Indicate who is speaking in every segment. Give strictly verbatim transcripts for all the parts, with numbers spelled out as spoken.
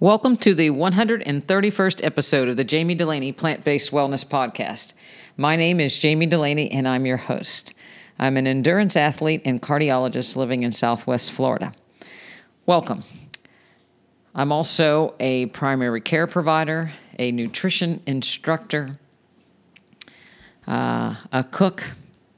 Speaker 1: Welcome to the one hundred thirty-first episode of the Jamie Delaney Plant-Based Wellness Podcast. My name is Jamie Delaney, and I'm your host. I'm an endurance athlete and cardiologist living in Southwest Florida. Welcome. I'm also a primary care provider, a nutrition instructor, uh, a cook,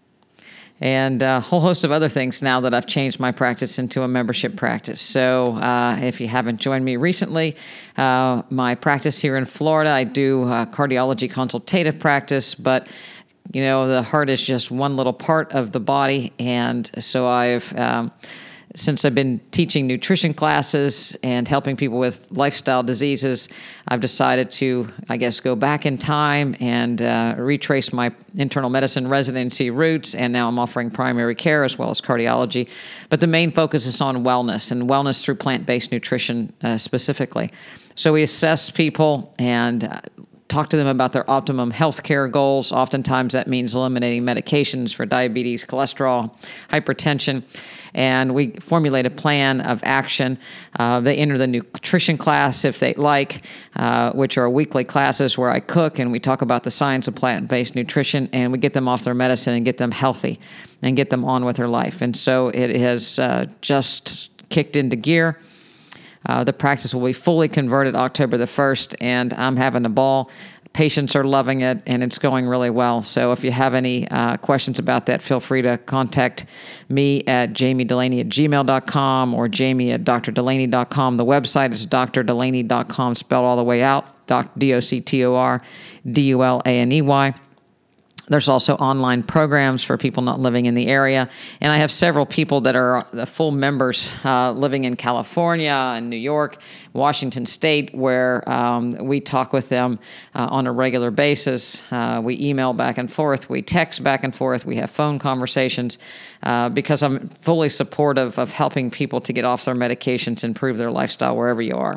Speaker 1: and a whole host of other things now that I've changed my practice into a membership practice. So uh, if you haven't joined me recently, uh, my practice here in Florida, I do uh, cardiology consultative practice, but you know, the heart is just one little part of the body. And so I've, um, since I've been teaching nutrition classes and helping people with lifestyle diseases, I've decided to, I guess, go back in time and uh, retrace my internal medicine residency roots. And now I'm offering primary care as well as cardiology. But the main focus is on wellness and wellness through plant-based nutrition uh, specifically. So we assess people and uh, talk to them about their optimum healthcare goals. Oftentimes that means eliminating medications for diabetes, cholesterol, hypertension. And we formulate a plan of action. Uh, they enter the nutrition class if they like, uh, which are weekly classes where I cook and we talk about the science of plant-based nutrition, and we get them off their medicine and get them healthy and get them on with their life. And so it has uh, just kicked into gear. Uh, the practice will be fully converted October the first, and I'm having a ball. Patients are loving it, and it's going really well. So if you have any uh, questions about that, feel free to contact me at jamie delaney at gmail dot com or jamie at dr delaney dot com. The website is d r delaney dot com, spelled all the way out, D O C T O R D U L A N E Y. There's also online programs for people not living in the area. And I have several people that are full members uh, living in California and New York, Washington State, where um, we talk with them uh, on a regular basis. Uh, we email back and forth. We text back and forth. We have phone conversations uh, because I'm fully supportive of helping people to get off their medications and improve their lifestyle wherever you are.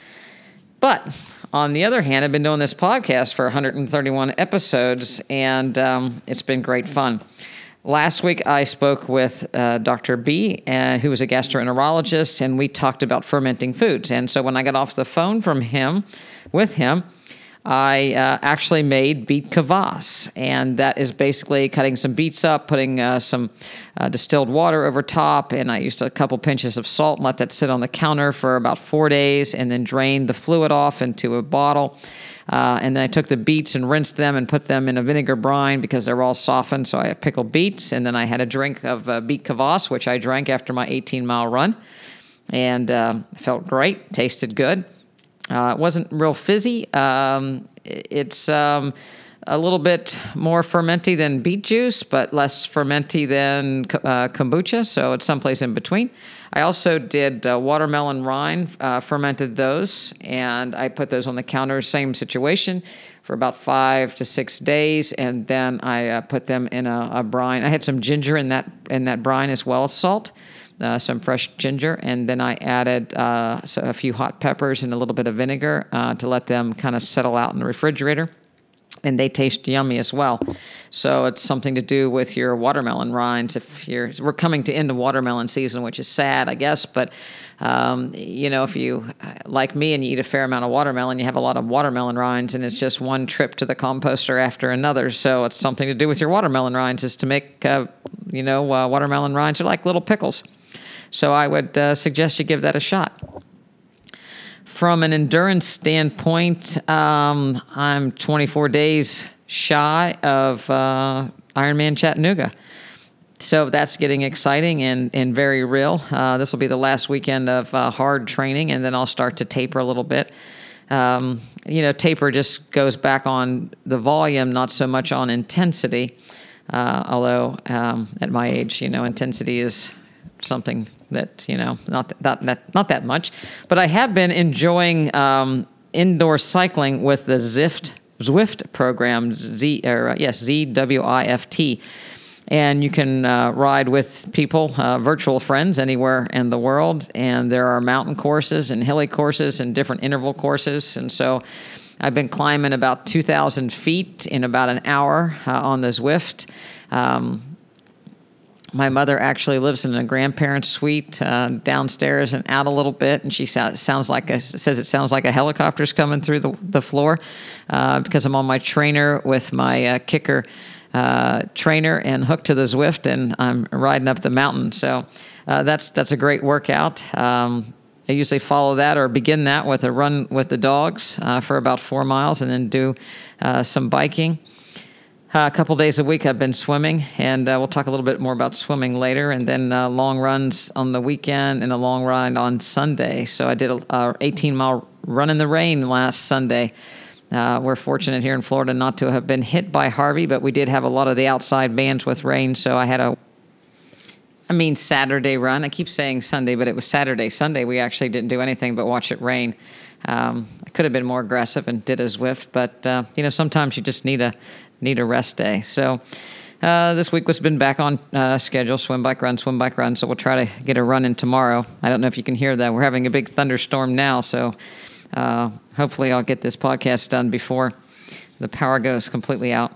Speaker 1: But on the other hand, I've been doing this podcast for one hundred thirty-one episodes, and um, it's been great fun. Last week, I spoke with uh, Doctor B, uh, who was a gastroenterologist, and we talked about fermenting foods. And so when I got off the phone from him, with him, I uh, actually made beet kvass, and that is basically cutting some beets up, putting uh, some uh, distilled water over top, and I used a couple pinches of salt and let that sit on the counter for about four days, and then drained the fluid off into a bottle. Uh, and then I took the beets and rinsed them and put them in a vinegar brine because they were all softened, so I had pickled beets, and then I had a drink of uh, beet kvass, which I drank after my eighteen-mile run, and uh, felt great, tasted good. Uh, it wasn't real fizzy. Um, it's um, a little bit more fermenty than beet juice, but less fermenty than uh, kombucha, so it's someplace in between. I also did uh, watermelon rind, uh, fermented those, and I put those on the counter, same situation, for about five to six days, and then I uh, put them in a, a brine. I had some ginger in that in that brine as well as salt. Uh, some fresh ginger, and then I added uh, so a few hot peppers and a little bit of vinegar uh, to let them kind of settle out in the refrigerator, and they taste yummy as well. So it's something to do with your watermelon rinds. If you're, we're coming to end of watermelon season, which is sad, I guess, but um, you know, if you like me and you eat a fair amount of watermelon, you have a lot of watermelon rinds, and it's just one trip to the composter after another. So it's something to do with your watermelon rinds is to make uh, you know uh, watermelon rinds are like little pickles. So I would uh, suggest you give that a shot. From an endurance standpoint, um, I'm twenty-four days shy of uh, Ironman Chattanooga. So that's getting exciting and, and very real. Uh, this will be the last weekend of uh, hard training, and then I'll start to taper a little bit. Um, you know, taper just goes back on the volume, not so much on intensity. Uh, although um, at my age, you know, intensity is something that, you know, not that, that not that much. But I have been enjoying um, indoor cycling with the Zwift Zwift program, Z or uh, yes, Z W I F T. And you can uh, ride with people, uh, virtual friends anywhere in the world. And there are mountain courses and hilly courses and different interval courses. And so I've been climbing about two thousand feet in about an hour uh, on the Zwift. Um, My mother actually lives in a grandparents' suite uh, downstairs and out a little bit, and she sounds, sounds like a, says it sounds like a helicopter's coming through the, the floor uh, because I'm on my trainer with my uh, kicker uh, trainer and hooked to the Zwift, and I'm riding up the mountain. So uh, that's that's a great workout. Um, I usually follow that or begin that with a run with the dogs uh, for about four miles, and then do uh, some biking. Uh, a couple days a week I've been swimming, and uh, we'll talk a little bit more about swimming later, and then uh, long runs on the weekend and a long run on Sunday. So I did a eighteen-mile run in the rain last Sunday. Uh, we're fortunate here in Florida not to have been hit by Harvey, but we did have a lot of the outside bans with rain, so I had a I mean Saturday run. I keep saying Sunday, but it was Saturday. Sunday we actually didn't do anything but watch it rain. Um, I could have been more aggressive and did a Zwift, but uh, you know sometimes you just need a need a rest day. So uh, this week has been back on uh, schedule, swim, bike, run, swim, bike, run. So we'll try to get a run in tomorrow. I don't know if you can hear that. We're having a big thunderstorm now, so uh, hopefully I'll get this podcast done before the power goes completely out.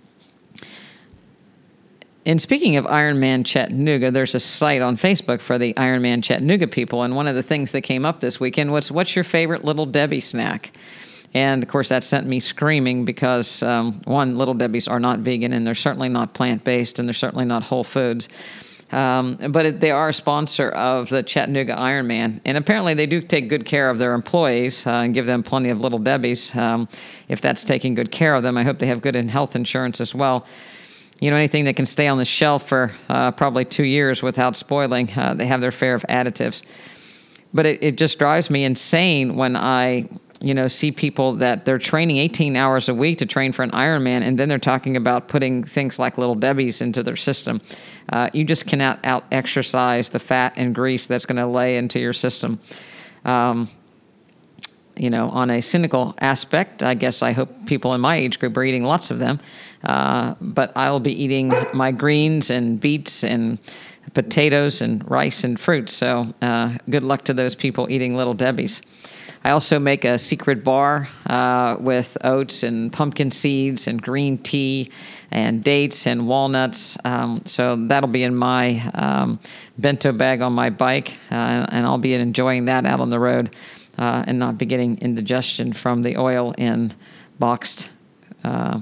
Speaker 1: And speaking of Ironman Chattanooga, there's a site on Facebook for the Ironman Chattanooga people, and one of the things that came up this weekend was, what's your favorite Little Debbie snack? And, of course, that sent me screaming because, um, one, Little Debbie's are not vegan, and they're certainly not plant-based, and they're certainly not Whole Foods. Um, but it, they are a sponsor of the Chattanooga Ironman, and apparently they do take good care of their employees uh, and give them plenty of Little Debbie's. Um, if that's taking good care of them, I hope they have good health insurance as well. You know, anything that can stay on the shelf for uh, probably two years without spoiling, uh, they have their fare of additives. But it, it just drives me insane when I... you know, see people that they're training eighteen hours a week to train for an Ironman, and then they're talking about putting things like Little Debbie's into their system. Uh, you just cannot out-exercise the fat and grease that's going to lay into your system. Um, you know, on a cynical aspect, I guess I hope people in my age group are eating lots of them, uh, but I'll be eating my greens and beets and potatoes and rice and fruit, so uh, good luck to those people eating Little Debbie's. I also make a secret bar uh, with oats and pumpkin seeds and green tea and dates and walnuts. Um, so that'll be in my um, bento bag on my bike, uh, and I'll be enjoying that out on the road uh, and not be getting indigestion from the oil in boxed, uh,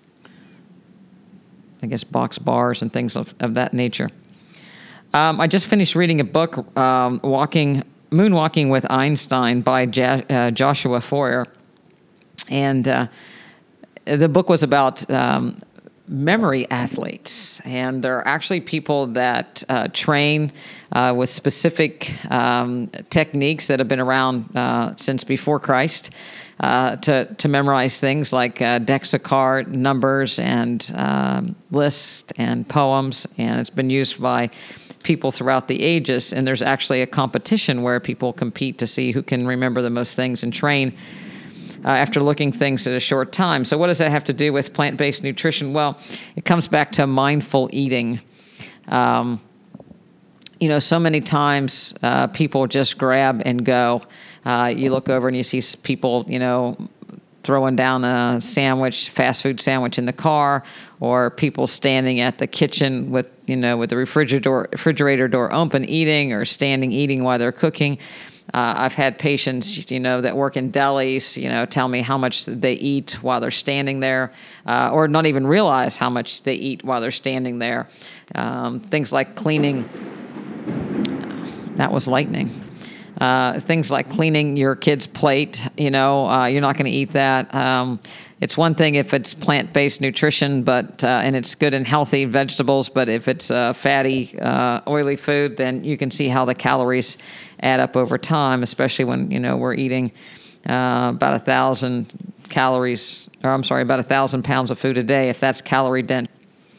Speaker 1: I guess, boxed bars and things of, of that nature. Um, I just finished reading a book, um, Walking... Moonwalking with Einstein by ja- uh, Joshua Foer. And uh, the book was about um, memory athletes. And there are actually people that uh, train uh, with specific um, techniques that have been around uh, since before Christ uh, to, to memorize things like uh, Dexicart numbers and um, lists and poems. And it's been used by people throughout the ages, and there's actually a competition where people compete to see who can remember the most things and train uh, after looking things at a short time. So what does that have to do with plant-based nutrition? Well, it comes back to mindful eating. Um, you know, so many times uh, people just grab and go. Uh, you look over and you see people, you know, throwing down a sandwich, fast food sandwich in the car, or people standing at the kitchen with, you know, with the refrigerator refrigerator door open eating, or standing eating while they're cooking. Uh, I've had patients, you know, that work in delis, you know, tell me how much they eat while they're standing there, uh, or not even realize how much they eat while they're standing there. Um, things like cleaning. That was lightning. Uh, things like cleaning your kid's plate, you know, uh, you're not going to eat that. Um, it's one thing if it's plant-based nutrition, but uh, and it's good and healthy vegetables, but if it's uh, fatty, uh, oily food, then you can see how the calories add up over time, especially when, you know, we're eating uh, about a thousand calories, or I'm sorry, about a thousand pounds of food a day, if that's calorie dense.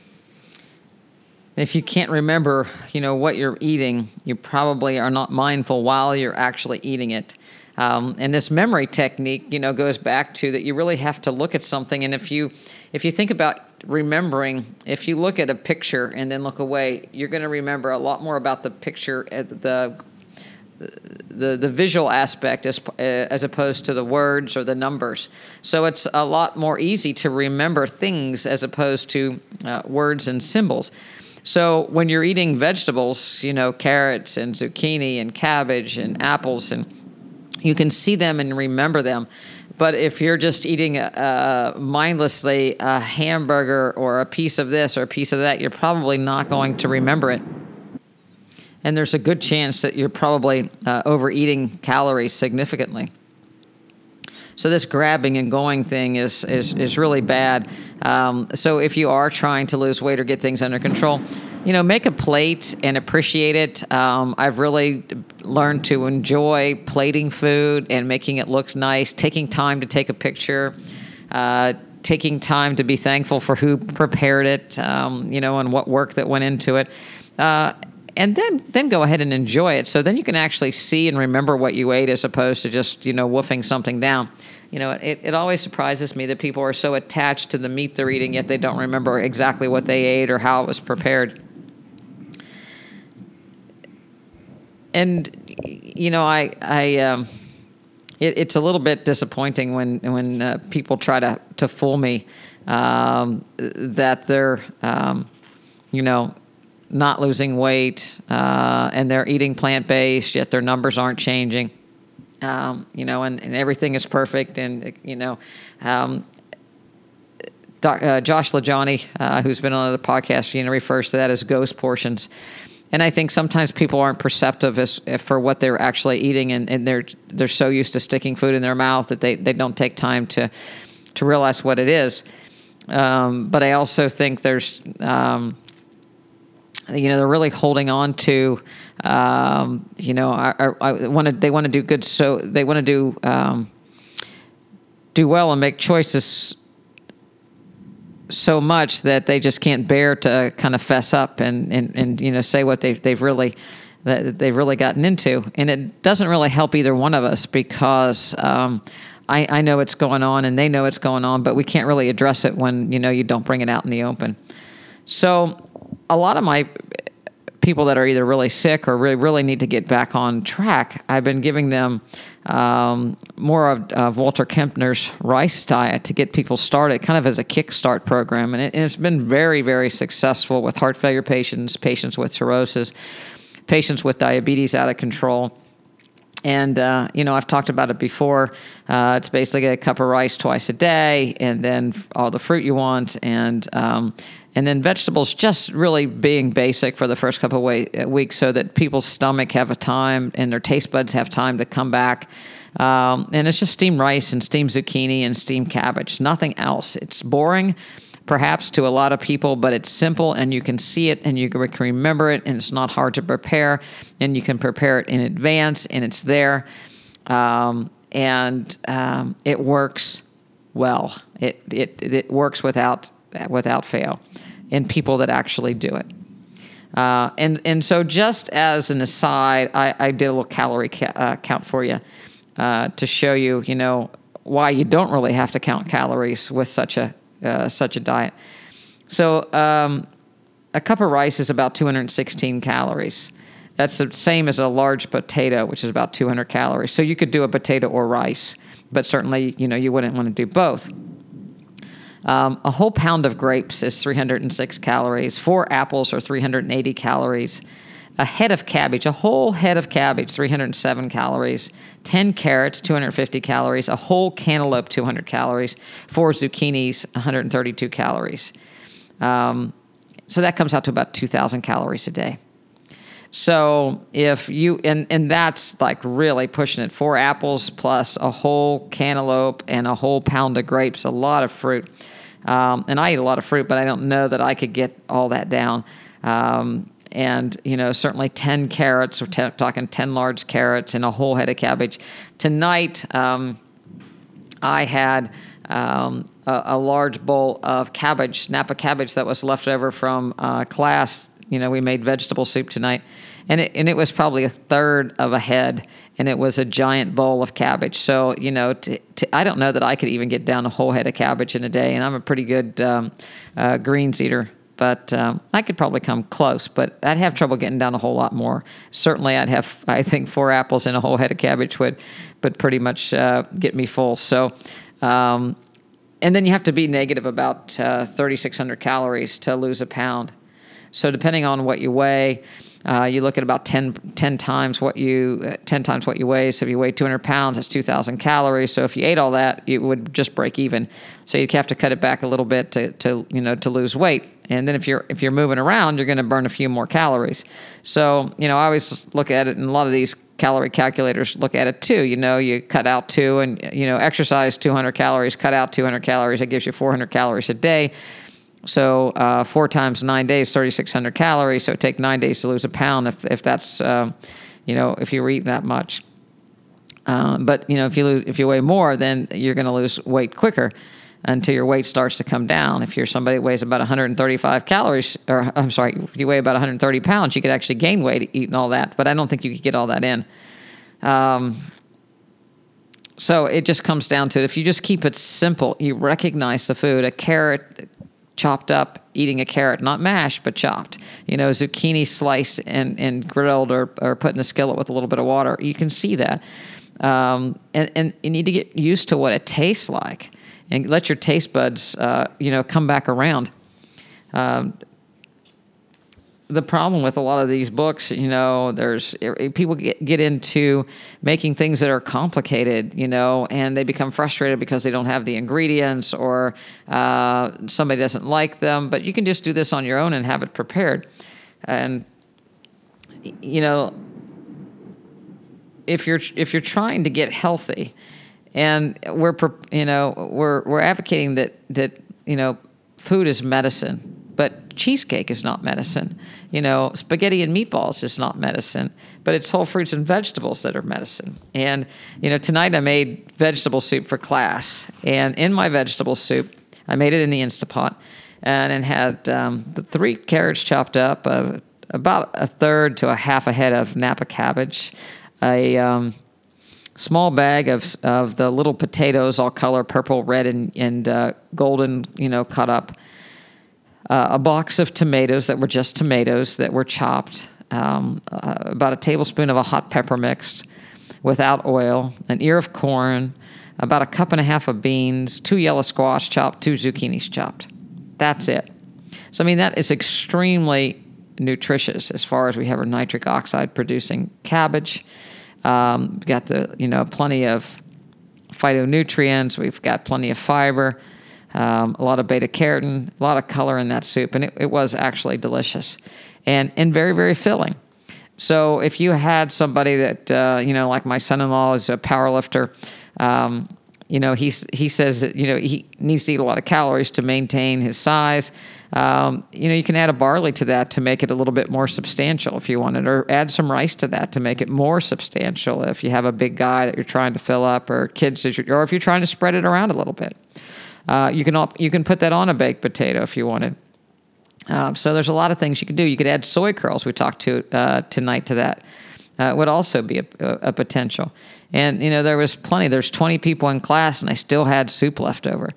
Speaker 1: If you can't remember, you know, what you're eating, you probably are not mindful while you're actually eating it. Um, and this memory technique, you know, goes back to that you really have to look at something. And if you if you think about remembering, if you look at a picture and then look away, you're going to remember a lot more about the picture, the the the visual aspect as as opposed to the words or the numbers. So it's a lot more easy to remember things as opposed to uh, words and symbols. So when you're eating vegetables, you know, carrots and zucchini and cabbage and apples, and you can see them and remember them. But if you're just eating uh, mindlessly a hamburger or a piece of this or a piece of that, you're probably not going to remember it. And there's a good chance that you're probably uh, overeating calories significantly. So this grabbing and going thing is is, is really bad. Um, so if you are trying to lose weight or get things under control, you know, make a plate and appreciate it. Um, I've really learned to enjoy plating food and making it look nice, taking time to take a picture, uh, taking time to be thankful for who prepared it, um, you know, and what work that went into it. Uh, And then, then go ahead and enjoy it. So then you can actually see and remember what you ate as opposed to just, you know, woofing something down. You know, it, it always surprises me that people are so attached to the meat they're eating, yet they don't remember exactly what they ate or how it was prepared. And, you know, I, I, um, it, it's a little bit disappointing when, when uh, people try to, to fool me um, that they're, um, you know, not losing weight, uh, and they're eating plant-based, yet their numbers aren't changing, um, you know, and, and everything is perfect. And, you know, um, Doc, uh, Josh LaJohny, uh, who's been on the podcast, you know, refers to that as ghost portions. And I think sometimes people aren't perceptive as for what they're actually eating, and, and they're they're so used to sticking food in their mouth that they, they don't take time to, to realize what it is. Um, but I also think there's... Um, You know, they're really holding on to, um, you know, I, I, I want to. They want to do good, so they want to do um, do well and make choices so much that they just can't bear to kind of fess up and, and, and you know say what they they've really that they've really gotten into, and it doesn't really help either one of us because um, I, I know it's going on and they know it's going on, but we can't really address it when you know you don't bring it out in the open. So a lot of my people that are either really sick or really, really need to get back on track, I've been giving them um, more of uh, Walter Kempner's rice diet to get people started, kind of as a kickstart program. And, it, and it's been very, very successful with heart failure patients, patients with cirrhosis, patients with diabetes out of control. And, uh, you know, I've talked about it before. Uh, it's basically a cup of rice twice a day and then all the fruit you want and um, and then vegetables just really being basic for the first couple of way, weeks so that people's stomach have a time and their taste buds have time to come back. Um, and it's just steamed rice and steamed zucchini and steamed cabbage, nothing else. It's boring, perhaps to a lot of people, but it's simple and you can see it and you can remember it and it's not hard to prepare and you can prepare it in advance and it's there. Um, and um, it works well. It, it, it works without, without fail in people that actually do it. Uh, and, and so just as an aside, I, I did a little calorie ca- uh, count for you uh, to show you, you know, why you don't really have to count calories with such a Uh, such a diet. So um, a cup of rice is about two hundred sixteen calories. That's the same as a large potato, which is about two hundred calories. So you could do a potato or rice, but certainly, you know, you wouldn't want to do both. Um, a whole pound of grapes is three hundred six calories. Four apples are three hundred eighty calories. A head of cabbage, a whole head of cabbage, three hundred seven calories. ten carrots, two hundred fifty calories. A whole cantaloupe, two hundred calories. Four zucchinis, one hundred thirty-two calories. Um, so that comes out to about two thousand calories a day. So if you, and, and that's like really pushing it. Four apples plus a whole cantaloupe and a whole pound of grapes, a lot of fruit. Um, and I eat a lot of fruit, but I don't know that I could get all that down. Um, And, you know, certainly ten carrots, we're t- talking ten large carrots and a whole head of cabbage. Tonight, um, I had um, a, a large bowl of cabbage, Napa cabbage that was left over from uh, class. You know, we made vegetable soup tonight. And it, and it was probably a third of a head, and it was a giant bowl of cabbage. So, you know, t- t- I don't know that I could even get down a whole head of cabbage in a day, and I'm a pretty good um, uh, greens eater. But um, I could probably come close, but I'd have trouble getting down a whole lot more. Certainly, I'd have, I think, four apples and a whole head of cabbage would, would pretty much uh, get me full. So, um, and then you have to be negative about uh, thirty-six hundred calories to lose a pound. So depending on what you weigh, uh, you look at about ten, ten times what you uh, ten times what you weigh. So if you weigh two hundred pounds, that's two thousand calories. So if you ate all that, it would just break even. So you'd have to cut it back a little bit to, to you know to lose weight. And then if you're if you're moving around, you're going to burn a few more calories. So you know I always look at it, and a lot of these calorie calculators look at it too. You know, you cut out two, and you know exercise two hundred calories, cut out two hundred calories. That gives you four hundred calories a day. So uh, four times nine days, thirty-six hundred calories. So take nine days to lose a pound if if that's, um, you know, if you were eating that much. Uh, but, you know, if you lose, if you weigh more, then you're going to lose weight quicker until your weight starts to come down. If you're somebody that weighs about one hundred thirty-five calories, or I'm sorry, if you weigh about one hundred thirty pounds, you could actually gain weight eating all that. But I don't think you could get all that in. Um, so it just comes down to, if you just keep it simple, you recognize the food, a carrot chopped up, eating a carrot, not mashed, but chopped. You know, zucchini sliced and, and grilled or, or put in the skillet with a little bit of water. You can see that. Um, and, and you need to get used to what it tastes like and let your taste buds, uh, you know, come back around. Um, the problem with a lot of these books, you know, there's people get, get into making things that are complicated, you know, and they become frustrated because they don't have the ingredients, or uh, somebody doesn't like them. But you can just do this on your own and have it prepared. And, you know, if you're if you're trying to get healthy, and we're you know we're we're advocating that that you know food is medicine. But cheesecake is not medicine. You know, spaghetti and meatballs is not medicine. But it's whole fruits and vegetables that are medicine. And, you know, tonight I made vegetable soup for class. And in my vegetable soup, I made it in the Instapot. And it had um, the three carrots chopped up, uh, about a third to a half a head of Napa cabbage, a um, small bag of of the little potatoes, all color purple, red, and, and uh, golden, you know, cut up. Uh, a box of tomatoes that were just tomatoes that were chopped, um, uh, about a tablespoon of a hot pepper mixed without oil, an ear of corn, about a cup and a half of beans, two yellow squash chopped, two zucchinis chopped. That's it. So, I mean, that is extremely nutritious as far as we have our nitric oxide producing cabbage. Um, we've got the, you know, plenty of phytonutrients. We've got plenty of fiber. Um, a lot of beta carotene, a lot of color in that soup, and it, it was actually delicious and, and very, very filling. So if you had somebody that, uh, you know, like my son-in-law is a power lifter, um, you know, he's, he says that, you know, he needs to eat a lot of calories to maintain his size. Um, you know, you can add a barley to that to make it a little bit more substantial if you wanted, or add some rice to that to make it more substantial if you have a big guy that you're trying to fill up, or kids that you're, or if you're trying to spread it around a little bit. Uh, you can op- you can put that on a baked potato if you wanted. Uh, so there's a lot of things you could do. You could add soy curls. We talked to uh, tonight to that. Uh, would also be a, a, a potential. And you know there was plenty. There's twenty people in class, and I still had soup left over.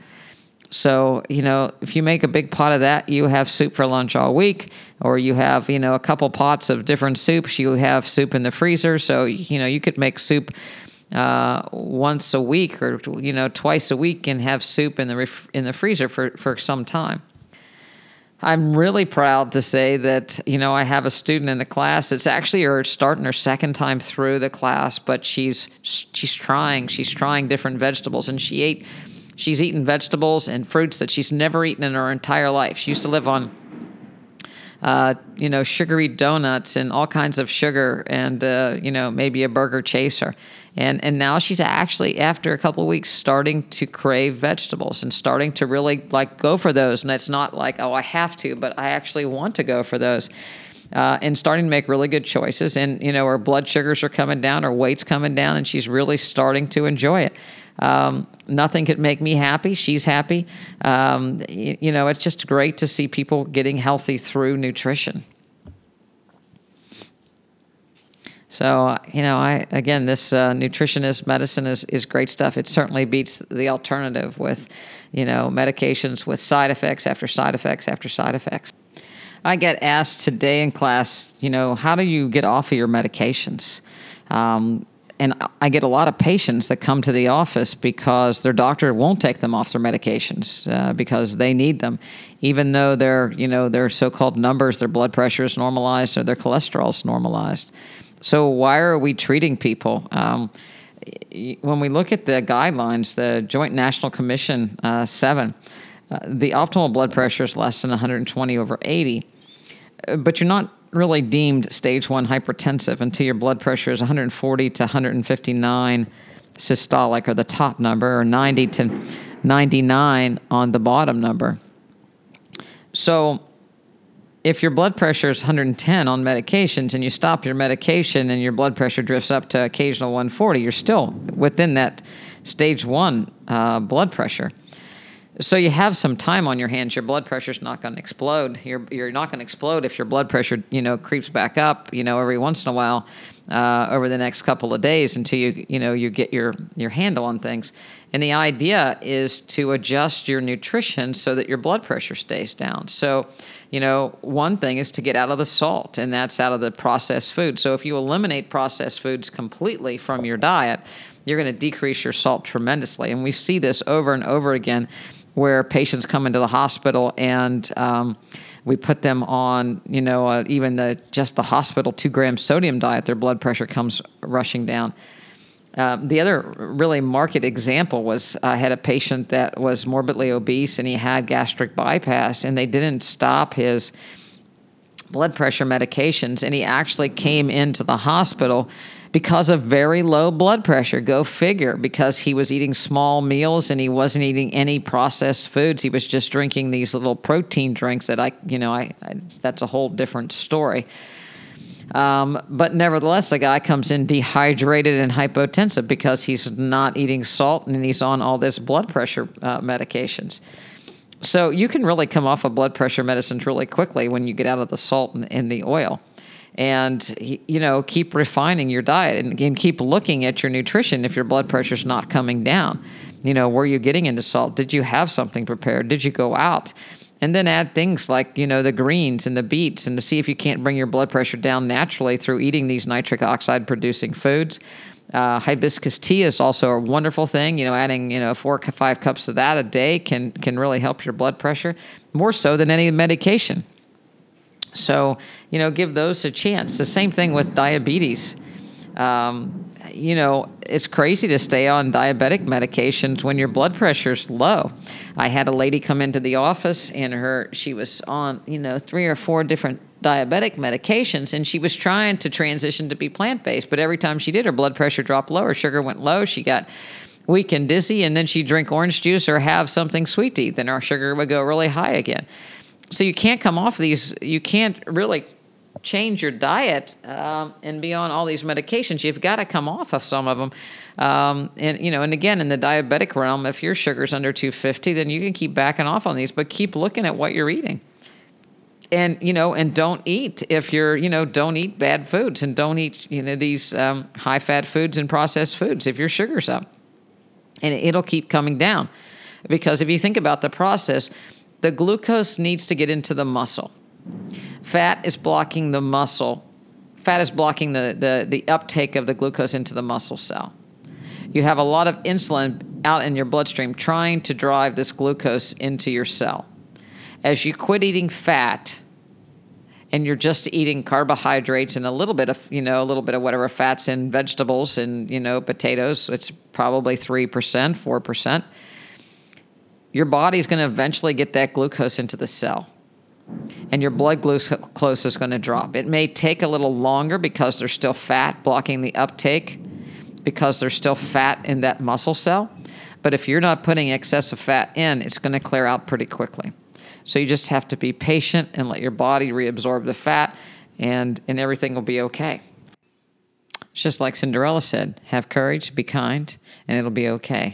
Speaker 1: So you know if you make a big pot of that, you have soup for lunch all week. Or you have you know a couple pots of different soups. You have soup in the freezer. So you know you could make soup Uh, once a week, or you know twice a week, and have soup in the ref- in the freezer for, for some time. I'm really proud to say that you know I have a student in the class that's actually her starting her second time through the class, but she's she's trying she's trying different vegetables, and she ate she's eaten vegetables and fruits that she's never eaten in her entire life. She used to live on Uh, you know, sugary donuts and all kinds of sugar, and uh, you know, maybe a burger chaser, and and now she's actually, after a couple of weeks, starting to crave vegetables and starting to really like go for those. And it's not like, oh, I have to, but I actually want to go for those, uh, and starting to make really good choices. And you know, her blood sugars are coming down, her weight's coming down, and she's really starting to enjoy it. Um, nothing could make me happy. She's happy. Um, you, you know, it's just great to see people getting healthy through nutrition. So, uh, you know, I again, this uh, nutrition is medicine is, is great stuff. It certainly beats the alternative with, you know, medications with side effects after side effects after side effects. I get asked today in class, you know, how do you get off of your medications? Um, and I get a lot of patients that come to the office because their doctor won't take them off their medications uh, because they need them, even though their, you know, their so-called numbers, their blood pressure is normalized or their cholesterol is normalized. So why are we treating people? Um, when we look at the guidelines, the Joint National Commission uh, seven, uh, the optimal blood pressure is less than one hundred twenty over eighty, but you're not really deemed stage one hypertensive until your blood pressure is one hundred forty to one hundred fifty-nine systolic, or the top number, or ninety to ninety-nine on the bottom number. So if your blood pressure is one hundred ten on medications and you stop your medication and your blood pressure drifts up to occasional one forty, you're still within that stage one uh, blood pressure. So you have some time on your hands. Your blood pressure is not going to explode. You're you're not going to explode if your blood pressure, you know, creeps back up, you know, every once in a while uh, over the next couple of days until you you know you get your your handle on things. And the idea is to adjust your nutrition so that your blood pressure stays down. So, you know, one thing is to get out of the salt, and that's out of the processed food. So if you eliminate processed foods completely from your diet, you're going to decrease your salt tremendously. And we see this over and over again, where patients come into the hospital and um, we put them on, you know, uh, even the just the hospital two gram sodium diet, their blood pressure comes rushing down. Um, the other really marked example was I had a patient that was morbidly obese and he had gastric bypass, and they didn't stop his blood pressure medications, and he actually came into the hospital because of very low blood pressure. Go figure, because he was eating small meals and he wasn't eating any processed foods. He was just drinking these little protein drinks that I, you know, I, I that's a whole different story. Um, but nevertheless, the guy comes in dehydrated and hypotensive because he's not eating salt and he's on all this blood pressure uh, medications. So you can really come off of blood pressure medicines really quickly when you get out of the salt and, and the oil. And, you know, keep refining your diet, and again, keep looking at your nutrition if your blood pressure's not coming down. You know, were you getting into salt? Did you have something prepared? Did you go out? And then add things like, you know, the greens and the beets, and to see if you can't bring your blood pressure down naturally through eating these nitric oxide producing foods. Uh, hibiscus tea is also a wonderful thing. You know, adding, you know, four or five cups of that a day can can really help your blood pressure, more so than any medication. So, you know, give those a chance. The same thing with diabetes. Um, you know, it's crazy to stay on diabetic medications when your blood pressure's low. I had a lady come into the office, and her she was on, you know, three or four different diabetic medications, and she was trying to transition to be plant-based, but every time she did, her blood pressure dropped low, her sugar went low, she got weak and dizzy, and then she'd drink orange juice or have something sweet to eat, then our sugar would go really high again. So you can't come off these, you can't really change your diet um, and be on all these medications. You've got to come off of some of them. Um, and, you know, and again, in the diabetic realm, if your sugar's under two fifty, then you can keep backing off on these, but keep looking at what you're eating. And, you know, and don't eat if you're, you know, don't eat bad foods, and don't eat, you know, these um, high-fat foods and processed foods if your sugar's up. And it'll keep coming down. Because if you think about the process, the glucose needs to get into the muscle. Fat is blocking the muscle. Fat is blocking the, the, the uptake of the glucose into the muscle cell. You have a lot of insulin out in your bloodstream trying to drive this glucose into your cell. As you quit eating fat and you're just eating carbohydrates and a little bit of, you know, a little bit of whatever fats in vegetables and, you know, potatoes, it's probably three percent, four percent. Your body's going to eventually get that glucose into the cell, and your blood glucose is going to drop. It may take a little longer because there's still fat blocking the uptake, because there's still fat in that muscle cell. But if you're not putting excessive fat in, it's going to clear out pretty quickly. So you just have to be patient and let your body reabsorb the fat, and, and everything will be okay. It's just like Cinderella said, have courage, be kind, and it'll be okay.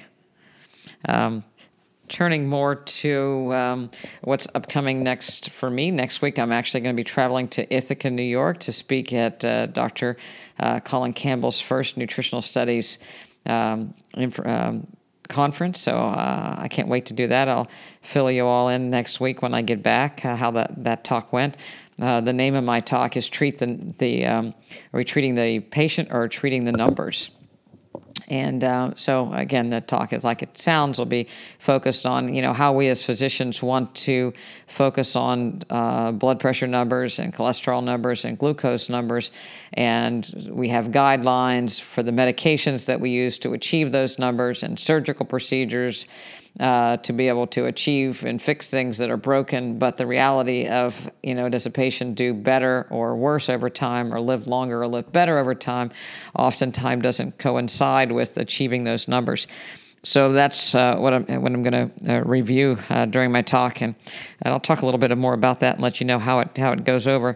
Speaker 1: Um, Turning more to um, what's upcoming next for me. Next week, I'm actually going to be traveling to Ithaca, New York, to speak at uh, Doctor Uh, Colin Campbell's first nutritional studies um, inf- um, conference. So uh, I can't wait to do that. I'll fill you all in next week when I get back, uh, how that, that talk went. Uh, the name of my talk is Treat the, the um, Are we treating the patient or treating the numbers? And uh, so, again, the talk is like it sounds will be focused on, you know, how we as physicians want to focus on uh, blood pressure numbers and cholesterol numbers and glucose numbers. And we have guidelines for the medications that we use to achieve those numbers and surgical procedures uh, to be able to achieve and fix things that are broken. But the reality of, you know, does a patient do better or worse over time, or live longer or live better over time, oftentimes doesn't coincide with achieving those numbers. So that's uh, what I'm what I'm going to uh, review uh, during my talk, and, and I'll talk a little bit more about that and let you know how it how it goes over.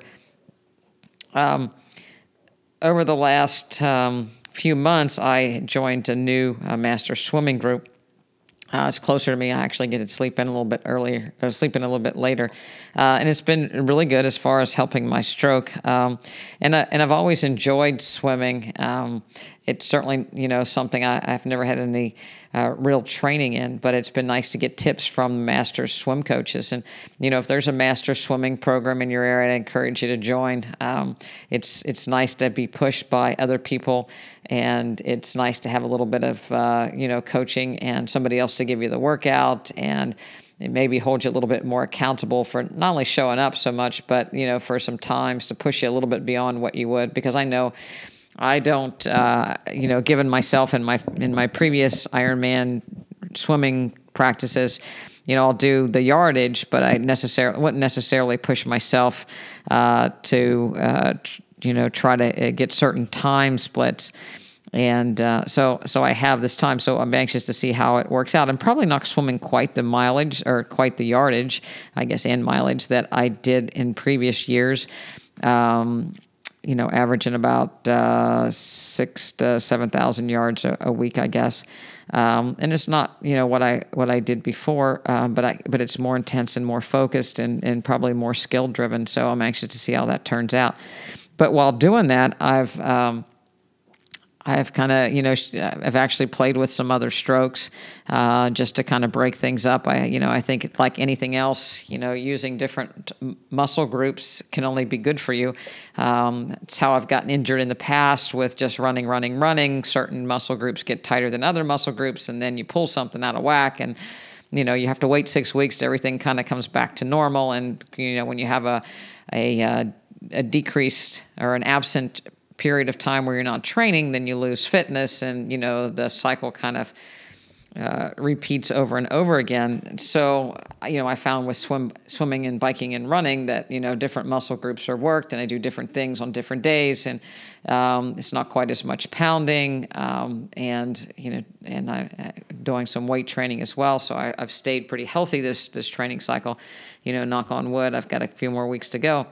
Speaker 1: Um, over the last um, few months, I joined a new uh, master swimming group. Uh, it's closer to me. I actually get to sleep in a little bit earlier, or sleep in a little bit later, uh, and it's been really good as far as helping my stroke. Um, and I, and I've always enjoyed swimming. Um, it's certainly, you know, something I, I've never had any uh, real training in, but it's been nice to get tips from master swim coaches. And you know, if there's a master swimming program in your area, I encourage you to join. Um, it's it's nice to be pushed by other people, and it's nice to have a little bit of uh, you know coaching and somebody else to give you the workout, and it maybe hold you a little bit more accountable for not only showing up so much, but you know for some times to push you a little bit beyond what you would. Because I know I don't, uh, you know, given myself in my in my previous Ironman swimming practices, you know, I'll do the yardage, but I necessarily wouldn't necessarily push myself uh, to, uh, tr- you know, try to get certain time splits. And uh, so so I have this time, so I'm anxious to see how it works out. I'm probably not swimming quite the mileage or quite the yardage, I guess, and mileage that I did in previous years. Um, you know, averaging about uh, six to seven thousand yards a, a week, I guess. Um, and it's not, you know, what I what I did before, uh, but I but it's more intense and more focused and and probably more skill driven. So I'm anxious to see how that turns out. But while doing that, I've um, I've kind of, you know, I've actually played with some other strokes uh, just to kind of break things up. I, you know, I think like anything else, you know, using different muscle groups can only be good for you. Um, it's how I've gotten injured in the past with just running, running, running. Certain muscle groups get tighter than other muscle groups, and then you pull something out of whack, and you know, you have to wait six weeks to everything kind of comes back to normal. And you know, when you have a a, a decreased or an absent period of time where you're not training, then you lose fitness, and you know the cycle kind of uh, repeats over and over again. So you know I found with swim swimming and biking and running that you know different muscle groups are worked, and I do different things on different days, and um, it's not quite as much pounding, um, and you know and I doing some weight training as well. So I, I've stayed pretty healthy this this training cycle. You know, knock on wood, I've got a few more weeks to go,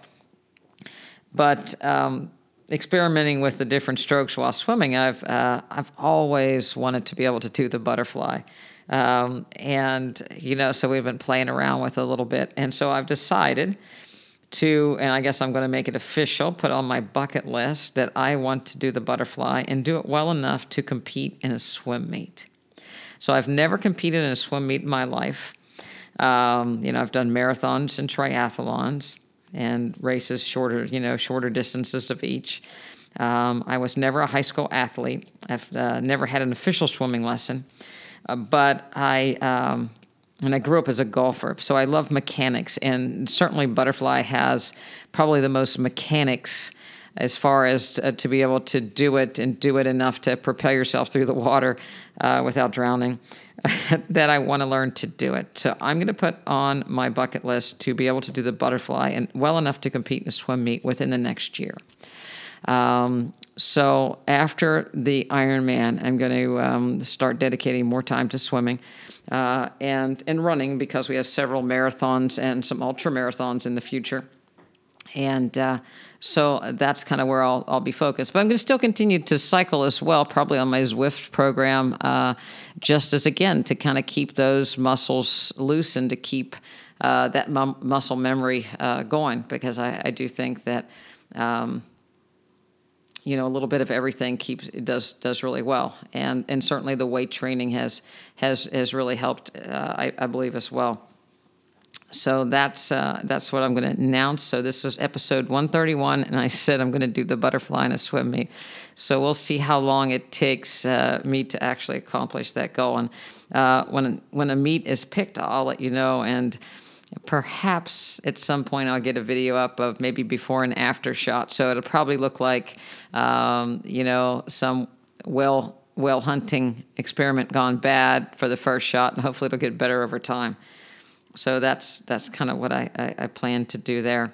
Speaker 1: but. Um, Experimenting with the different strokes while swimming, I've uh, I've always wanted to be able to do the butterfly, um, and you know, so we've been playing around with it a little bit, and so I've decided to, and I guess I'm going to make it official, put on my bucket list that I want to do the butterfly and do it well enough to compete in a swim meet. So I've never competed in a swim meet in my life. Um, you know, I've done marathons and triathlons and races shorter, you know, shorter distances of each. Um, I was never a high school athlete. I've uh, never had an official swimming lesson, uh, but I um, and I grew up as a golfer, so I love mechanics, and certainly butterfly has probably the most mechanics as far as uh, to be able to do it and do it enough to propel yourself through the water uh, without drowning. That I want to learn to do it. So I'm going to put on my bucket list to be able to do the butterfly and well enough to compete in a swim meet within the next year. Um, so after the Ironman, I'm going to um, start dedicating more time to swimming uh, and, and running, because we have several marathons and some ultra marathons in the future. And uh, so that's kind of where I'll I'll be focused. But I'm going to still continue to cycle as well, probably on my Zwift program, uh, just as, again, to kind of keep those muscles loose and to keep uh, that mu- muscle memory uh, going, because I, I do think that, um, you know, a little bit of everything keeps it does does really well. And and certainly the weight training has has, has really helped, uh, I, I believe, as well. So that's uh, that's what I'm going to announce. So this was episode one thirty-one, and I said I'm going to do the butterfly and a swim meet. So we'll see how long it takes uh, me to actually accomplish that goal. And uh, when when a meet is picked, I'll let you know. And perhaps at some point I'll get a video up of maybe before and after shot. So it'll probably look like um, you know some whale whale hunting experiment gone bad for the first shot, and hopefully it'll get better over time. So that's that's kind of what I, I, I plan to do there.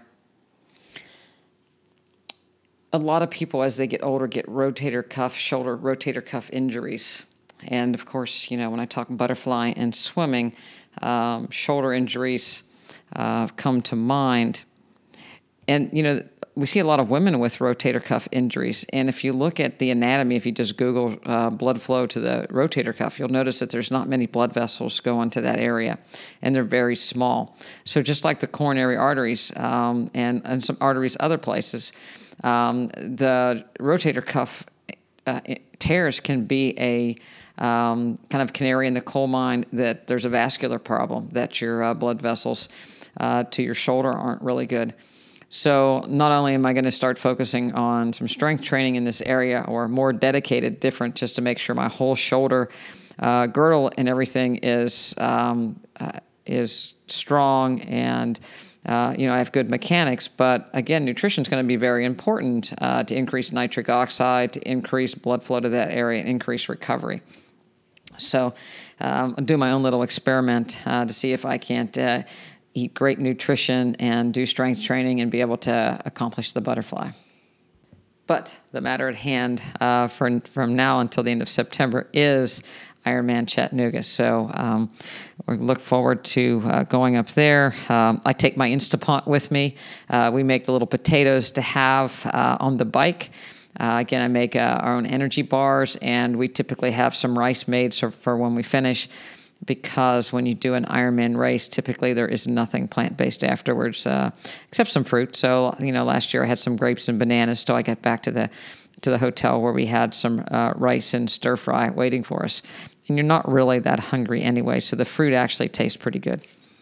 Speaker 1: A lot of people, as they get older, get rotator cuff, shoulder rotator cuff injuries. And, of course, you know, when I talk butterfly and swimming, um, shoulder injuries uh, come to mind. And, you know, we see a lot of women with rotator cuff injuries. And if you look at the anatomy, if you just Google uh, blood flow to the rotator cuff, you'll notice that there's not many blood vessels going to that area, and they're very small. So just like the coronary arteries um, and, and some arteries other places, um, the rotator cuff uh, tears can be a um, kind of canary in the coal mine that there's a vascular problem, that your uh, blood vessels uh, to your shoulder aren't really good. So not only am I going to start focusing on some strength training in this area, or more dedicated, different, just to make sure my whole shoulder uh, girdle and everything is um, uh, is strong, and uh, you know I have good mechanics. But again, nutrition is going to be very important uh, to increase nitric oxide, to increase blood flow to that area, and increase recovery. So um, I'll do my own little experiment uh, to see if I can't Uh, eat great nutrition and do strength training and be able to accomplish the butterfly. But the matter at hand uh, for, from now until the end of September is Ironman Chattanooga. So um, we look forward to uh, going up there. Um, I take my Instapot with me. Uh, we make the little potatoes to have uh, on the bike. Uh, again, I make uh, our own energy bars, and we typically have some rice made so for when we finish, because when you do an Ironman race, typically there is nothing plant-based afterwards, uh, except some fruit. So, you know, last year I had some grapes and bananas, so I got back to the to the hotel where we had some uh, rice and stir fry waiting for us. And you're not really that hungry anyway, so the fruit actually tastes pretty good.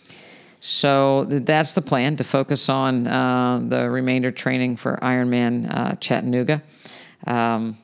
Speaker 1: So that's the plan, to focus on uh, the remainder training for Ironman uh, Chattanooga. Um,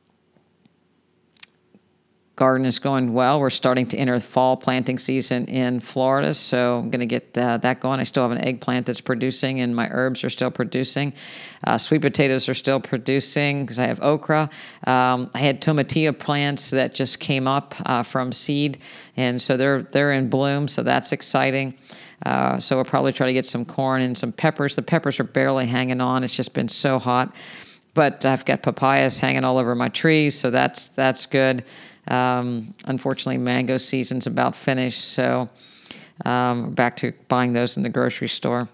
Speaker 1: Garden is going well. We're starting to enter the fall planting season in Florida, so I'm going to get uh, that going. I still have an eggplant that's producing, and my herbs are still producing. Uh, sweet potatoes are still producing because I have okra. Um, I had tomatillo plants that just came up uh, from seed, and so they're they're in bloom, so that's exciting. Uh, so we'll probably try to get some corn and some peppers. The peppers are barely hanging on. It's just been so hot. But I've got papayas hanging all over my trees, so that's that's good. Um, unfortunately, mango season's about finished, so um, back to buying those in the grocery store.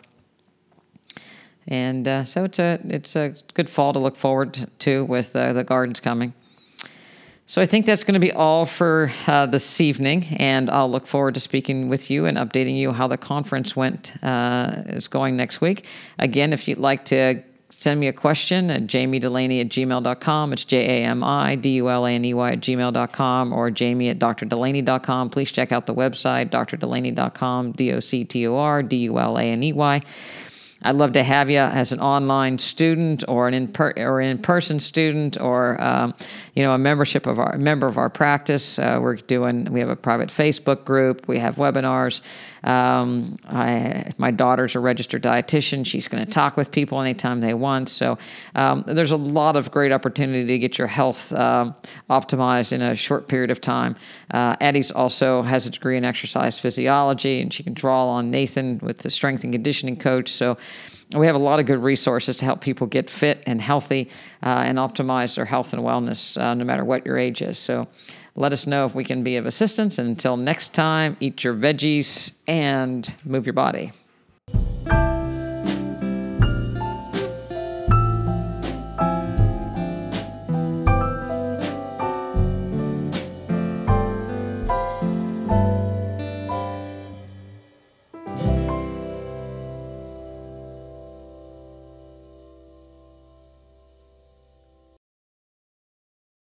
Speaker 1: And uh, so it's a it's a good fall to look forward to with uh, the gardens coming. So I think that's going to be all for uh, this evening, and I'll look forward to speaking with you and updating you how the conference went uh, is going next week. Again, if you'd like to send me a question at jamie delaney at gmail dot com. It's J A M I D U L A N E Y at gmail dot com, or jamie at dr delaney dot com. Please check out the website, d r delaney dot com, D O C T O R D U L A N E Y. I'd love to have you as an online student, or an in per, or an in-person student, or um, you know, a membership of our member of our practice. Uh, we're doing. We have a private Facebook group. We have webinars. Um, I, my daughter's a registered dietitian. She's going to talk with people anytime they want. So um, there's a lot of great opportunity to get your health uh, optimized in a short period of time. Uh, Addie's also has a degree in exercise physiology, and she can draw on Nathan with the strength and conditioning coach. So we have a lot of good resources to help people get fit and healthy uh, and optimize their health and wellness uh, no matter what your age is. So let us know if we can be of assistance. And until next time, eat your veggies and move your body.